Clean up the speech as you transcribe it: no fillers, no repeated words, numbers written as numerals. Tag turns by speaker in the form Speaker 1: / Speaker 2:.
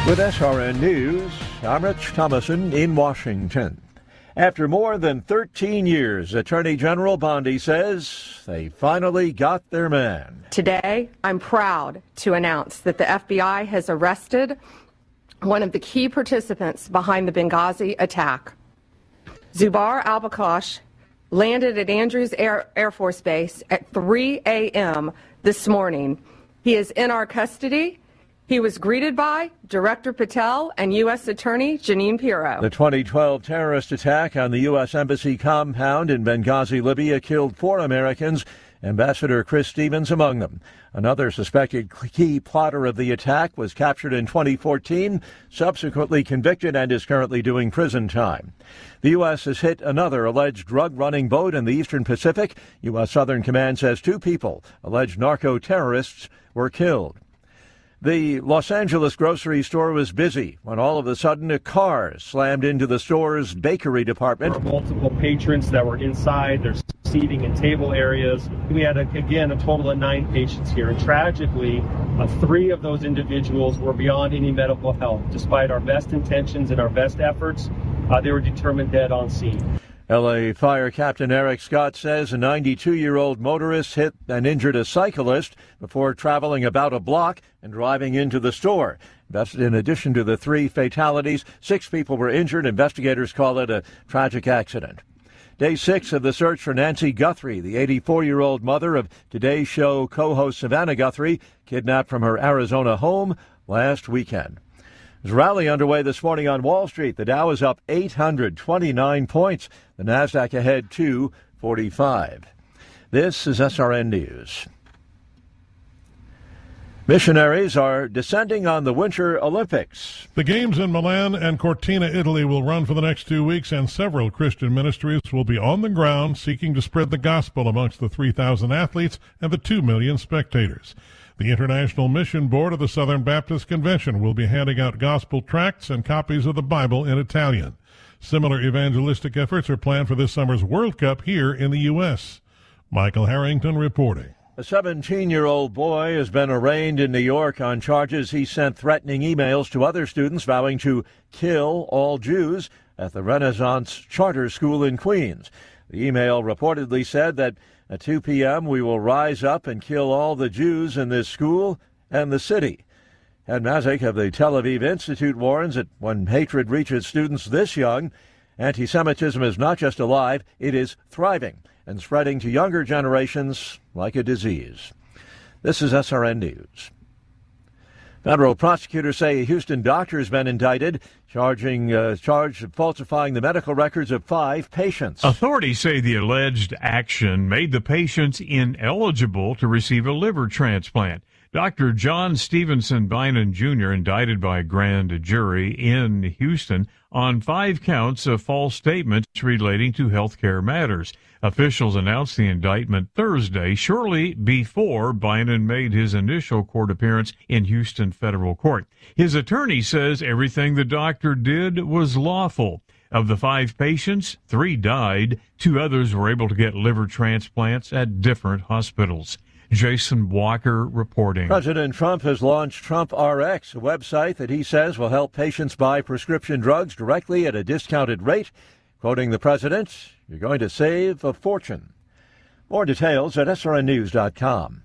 Speaker 1: With SRN News, I'm Rich Thomason in Washington. After more than 13 years, Attorney General Bondi says they finally got their man.
Speaker 2: Today, I'm proud to announce that the FBI has arrested one of the key participants behind the Benghazi attack. Zubair al-Bakhash landed at Andrews Air Force Base at 3 a.m. this morning. He is in our custody. He was greeted by Director Patel and U.S. Attorney Jeanine Pirro.
Speaker 1: The 2012 terrorist attack on the U.S. Embassy compound in Benghazi, Libya, killed 4 Americans, Ambassador Chris Stevens among them. Another suspected key plotter of the attack was captured in 2014, subsequently convicted, and is currently doing prison time. The U.S. has hit another alleged drug-running boat in the Eastern Pacific. U.S. Southern Command says 2 people, alleged narco-terrorists, were killed. The Los Angeles grocery store was busy when all of a sudden a car slammed into the store's bakery department.
Speaker 3: There were multiple patrons that were inside. There's seating and table areas. We had, a total of 9 patients here. And tragically, 3 of those individuals were beyond any medical help. Despite our best intentions and our best efforts, they were determined dead on scene.
Speaker 1: L.A. Fire Captain Eric Scott says a 92-year-old motorist hit and injured a cyclist before traveling about a block and driving into the store. In addition to the 3 fatalities, 6 people were injured. Investigators call it a tragic accident. Day 6 of the search for Nancy Guthrie, the 84-year-old mother of Today's Show co-host Savannah Guthrie, kidnapped from her Arizona home last weekend. There's a rally underway this morning on Wall Street. The Dow is up 829 points. The Nasdaq ahead 245. This is SRN News. Missionaries are descending on the Winter Olympics.
Speaker 4: The games in Milan and Cortina, Italy will run for the next 2 weeks, and several Christian ministries will be on the ground seeking to spread the gospel amongst the 3,000 athletes and the 2 million spectators. The International Mission Board of the Southern Baptist Convention will be handing out gospel tracts and copies of the Bible in Italian. Similar evangelistic efforts are planned for this summer's World Cup here in the U.S. Michael Harrington reporting.
Speaker 1: A 17-year-old boy has been arraigned in New York on charges he sent threatening emails to other students vowing to kill all Jews at the Renaissance Charter School in Queens. The email reportedly said that at 2 p.m., we will rise up and kill all the Jews in this school and the city. Ed Mazik of the Tel Aviv Institute warns that when hatred reaches students this young, anti-Semitism is not just alive, it is thriving and spreading to younger generations like a disease. This is SRN News. Federal prosecutors say a Houston doctor has been indicted, charged of falsifying the medical records of 5 patients.
Speaker 5: Authorities say the alleged action made the patients ineligible to receive a liver transplant. Dr. John Stevenson Bynum Jr., indicted by a grand jury in Houston on 5 counts of false statements relating to health care matters. Officials announced the indictment Thursday, shortly before Bynum made his initial court appearance in Houston federal court. His attorney says everything the doctor did was lawful. Of the 5 patients, 3 died. 2 others were able to get liver transplants at different hospitals. Jason Walker reporting.
Speaker 1: President Trump has launched Trump RX, a website that he says will help patients buy prescription drugs directly at a discounted rate. Quoting the president, you're going to save a fortune. More details at srnnews.com.